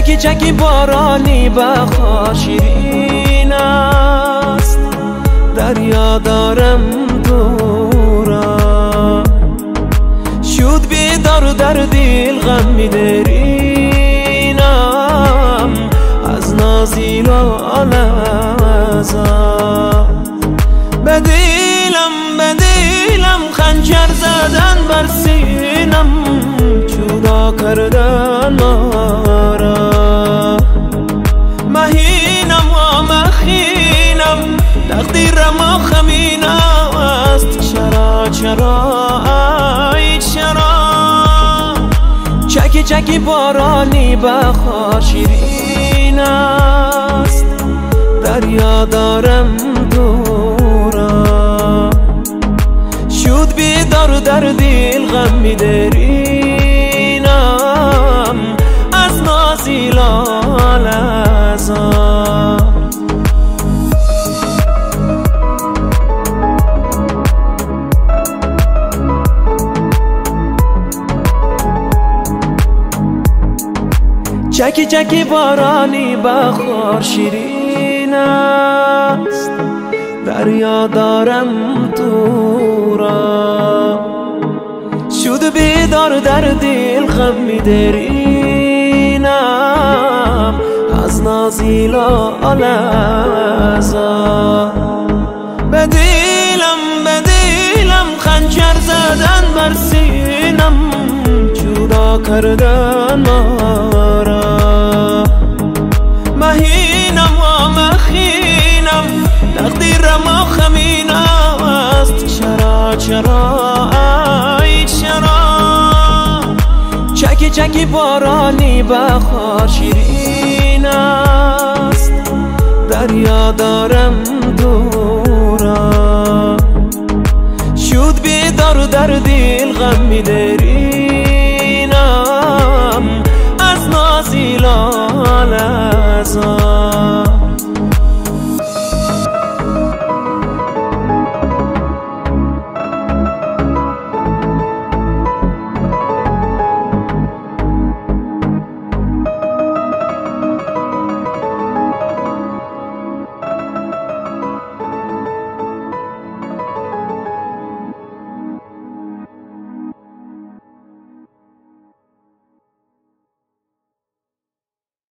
چکی چکی بارانی بخار شیرین است، دریا دارم دورا شد بیدار و در دل غم میدرینم از نازیلا لحظا به دلم خنجر زدن بر سینم جدا کردن ما را مهینم و مخینم تقدیرم و خمین است چرا ای چرا چکی چکی بارانی بخار شیرین است دریا دارم دورا شد بیدار و در دل غم میدرینم از نازیلا لحظا چکی چکی بارانی بخار شیرین است دریا دارم دورا شد بیدار در دل غم میدرینم از نازیلا لحظا به دلم خنجر زدن بر سینم جدا کردن ما را مهینم و مخینم تقدیرم و خمین است چرا ای چرا چکی چکی بارانی بخار شیرین است دریا دارم